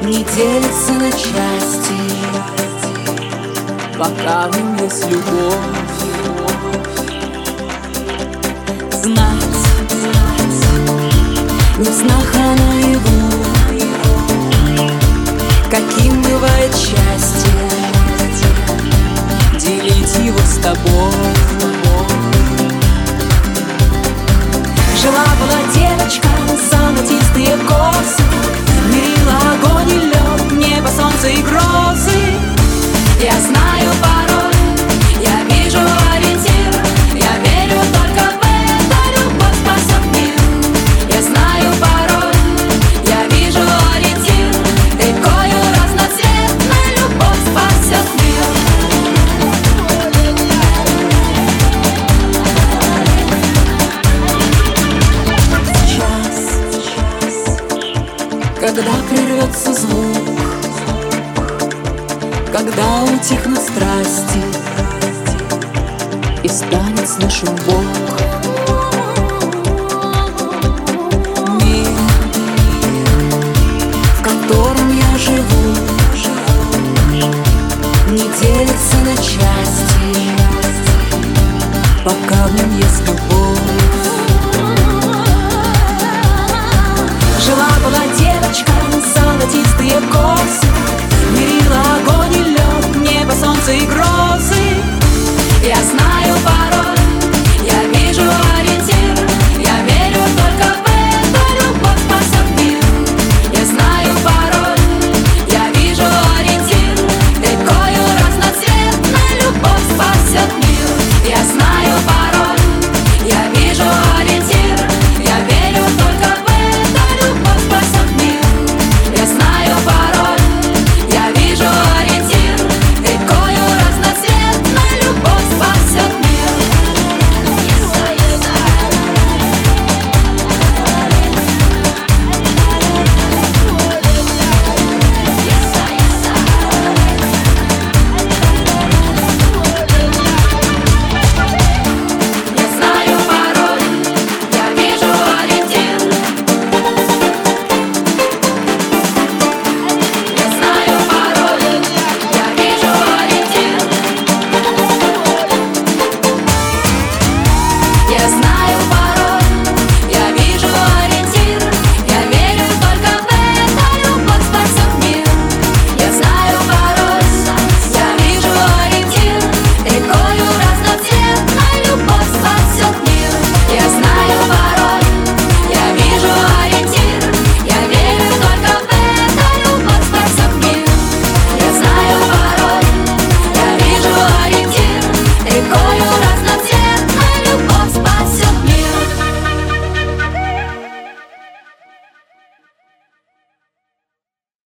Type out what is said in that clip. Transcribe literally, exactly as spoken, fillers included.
не делится на части, пока в нем есть любовь. Знать, не в снах, а наяву, каким бывает счастье, делить его с тобой. Жила-была девочка, золотистые косы, мерила огонь и лед, небо, солнце и грозы. Я знаю пароль, я вижу ориентир, я верю только в это, любовь спасет мир. Я знаю пароль, я вижу ориентир, рекою разноцветной любовь спасет мир. Когда прервется звук, когда утихнут страсти и станет слышен Бог,